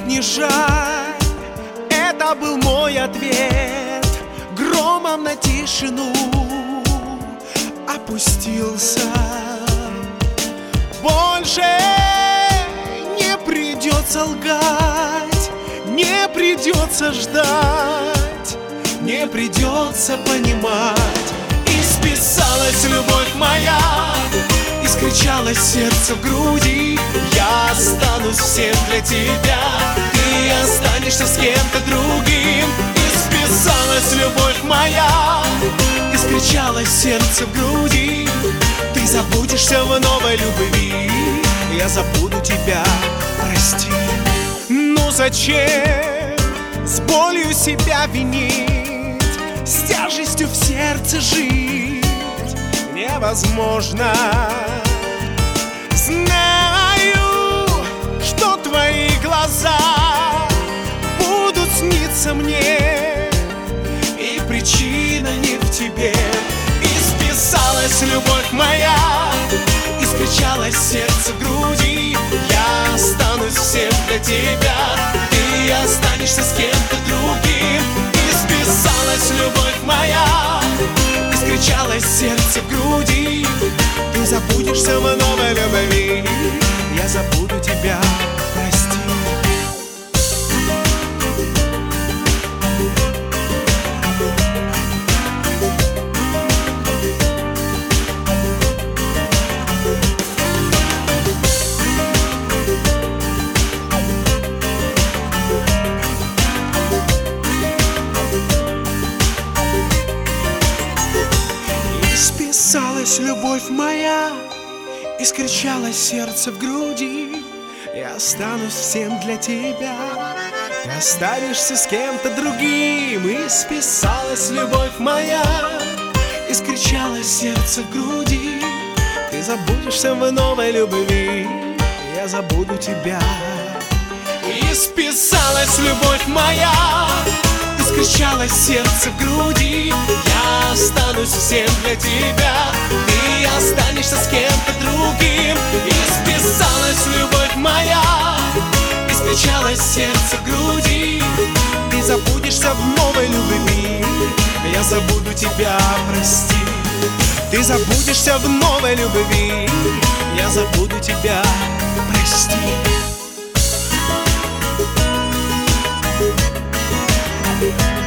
не жаль, это был мой ответ. Громом на тишину опустился. Больше не придется лгать, не придется ждать, не придется понимать. И списалась любовь моя, и скричалось сердце в груди. Я останусь всем для тебя, ты останешься с кем-то другим. И списалась любовь моя, и скричалось сердце в груди. Ты забудешься в новой любви, я забуду тебя, прости. Ну зачем с болью себя винить, с тяжестью в сердце жить невозможно. Знаю, что твои глаза будут сниться мне, и причина не в тебе. И списалась любовь моя, и скричалось сердце в груди. Я останусь всем для тебя, ты останешься с кем-то другим. И списалась любовь моя, и скричалось сердце в груди. Ты забудешься в новой любви, я забуду тебя, прости. Списалась любовь моя, и скричалось сердце в груди. Я останусь всем для тебя, ты останешься с кем-то другим. И списалась любовь моя, и скричалось сердце в груди. Ты забудешься в новой любви, я забуду тебя. И списалась любовь моя, и скричалось сердце в груди. Я останусь всем для тебя, ты останешься с кем-то другим. И списалась любовь моя, и скричалось сердце в груди. Ты забудешься в новой любви, я забуду тебя, прости. Ты забудешься в новой любви, я забуду тебя, прости.